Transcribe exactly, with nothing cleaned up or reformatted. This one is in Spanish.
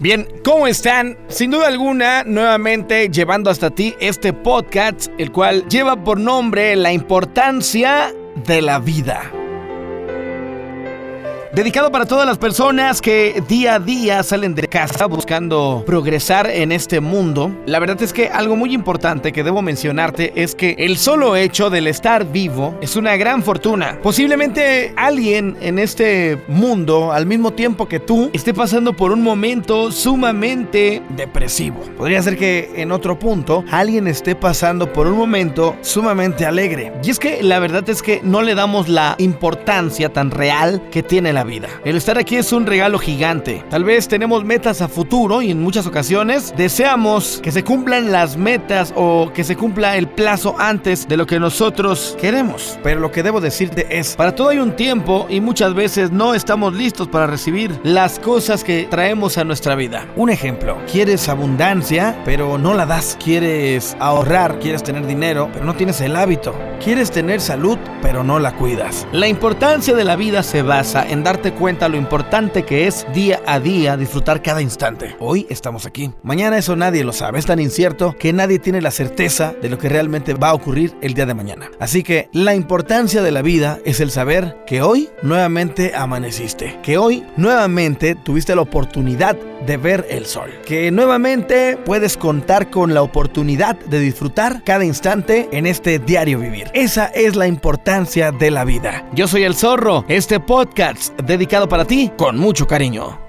Bien, ¿cómo están? Sin duda alguna, nuevamente llevando hasta ti este podcast, el cual lleva por nombre La importancia de la vida. Dedicado para todas las personas que día a día salen de casa buscando progresar en este mundo. La verdad es que algo muy importante que debo mencionarte es que el solo hecho del estar vivo es una gran fortuna. Posiblemente alguien en este mundo, al mismo tiempo que tú, esté pasando por un momento sumamente depresivo. Podría ser que en otro punto alguien esté pasando por un momento sumamente alegre. Y es que la verdad es que no le damos la importancia tan real que tiene la vida. El estar aquí es un regalo gigante. Tal vez tenemos metas a futuro y en muchas ocasiones deseamos que se cumplan las metas o que se cumpla el plazo antes de lo que nosotros queremos. Pero lo que debo decirte es, para todo hay un tiempo y muchas veces no estamos listos para recibir las cosas que traemos a nuestra vida. Un ejemplo, quieres abundancia, pero no la das. Quieres ahorrar, quieres tener dinero, pero no tienes el hábito. Quieres tener salud, pero no la cuidas. La importancia de la vida se basa en dar darte cuenta lo importante que es día a día disfrutar cada instante. Hoy estamos aquí, mañana eso nadie lo sabe, es tan incierto que nadie tiene la certeza de lo que realmente va a ocurrir el día de mañana. Así que la importancia de la vida es el saber que hoy nuevamente amaneciste, que hoy nuevamente tuviste la oportunidad de ver el sol, que nuevamente puedes contar con la oportunidad de disfrutar cada instante en este diario vivir. Esa es la importancia de la vida. Yo soy El Zorro, este podcast dedicado para ti con mucho cariño.